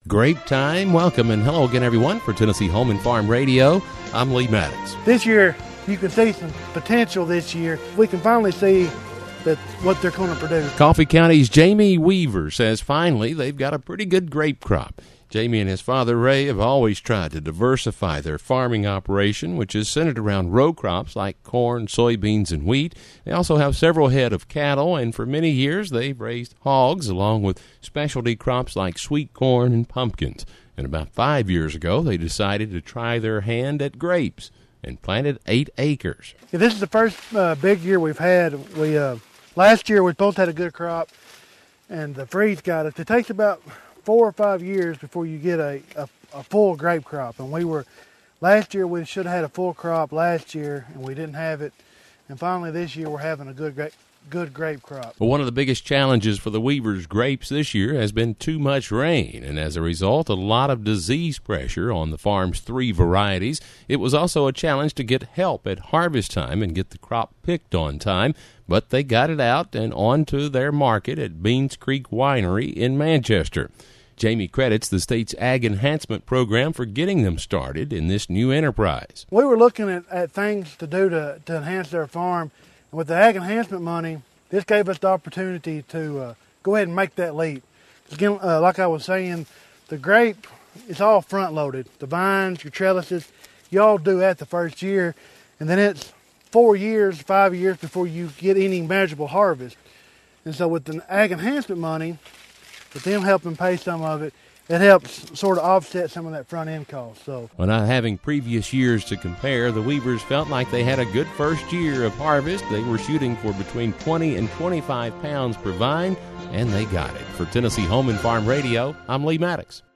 grape time. Welcome and hello again, everyone, for Tennessee Home and Farm Radio. I'm Lee Maddox. This year, you can see some potential this year. We can finally see that what they're going to produce. Coffee County's Jamie Weaver says finally they've got a pretty good grape crop. Jamie and his father, Ray, have always tried to diversify their farming operation, which is centered around row crops like corn, soybeans, and wheat. They also have several head of cattle, and for many years they've raised hogs along with specialty crops like sweet corn and pumpkins. And about 5 years ago, they decided to try their hand at grapes and planted 8 acres. Yeah, this is the first big year we've had. Last year we both had a good crop, and the freeze got us. It takes about 4 or 5 years before you get a full grape crop. And last year we should have had a full crop last year, and we didn't have it. And finally this year we're having a good grape crop. Well, one of the biggest challenges for the Weavers' grapes this year has been too much rain, and as a result, a lot of disease pressure on the farm's 3 varieties. It was also a challenge to get help at harvest time and get the crop picked on time, but they got it out and onto their market at Beans Creek Winery in Manchester. Jamie credits the state's Ag Enhancement Program for getting them started in this new enterprise. We were looking at things to do to enhance their farm. And with the Ag Enhancement money, this gave us the opportunity to go ahead and make that leap. Again, like I was saying, the grape is all front-loaded. The vines, your trellises, you all do that the first year, and then it's 4 years, 5 years before you get any measurable harvest. And so with the Ag Enhancement money, with them helping pay some of it, it helps sort of offset some of that front-end cost. So, well, not having previous years to compare, the Weavers felt like they had a good first year of harvest. They were shooting for between 20 and 25 pounds per vine, and they got it. For Tennessee Home and Farm Radio, I'm Lee Maddox.